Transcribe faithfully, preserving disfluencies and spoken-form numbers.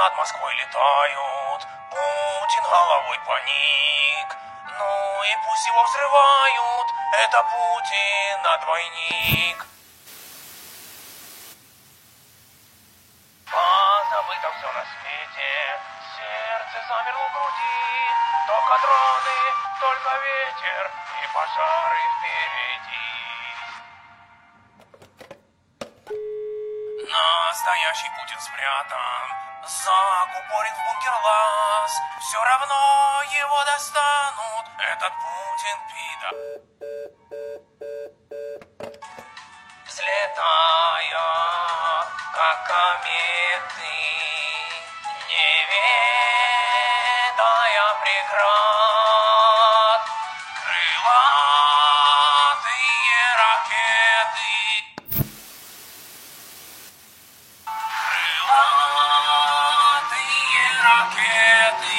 над Москвой летают, Путин головой поник. Ну и пусть его взрывают, это Путин, а двойник. Позабыто все на свете, сердце замерло в груди. Только дроны, только ветер и пожары впереди. Настоящий Путин спрятан, закупорен в бункер лаз. Все равно его достанут, этот Путин пида. Взлетая, как кометы, не ведая преград, крылатые ракеты. Крылатые ракеты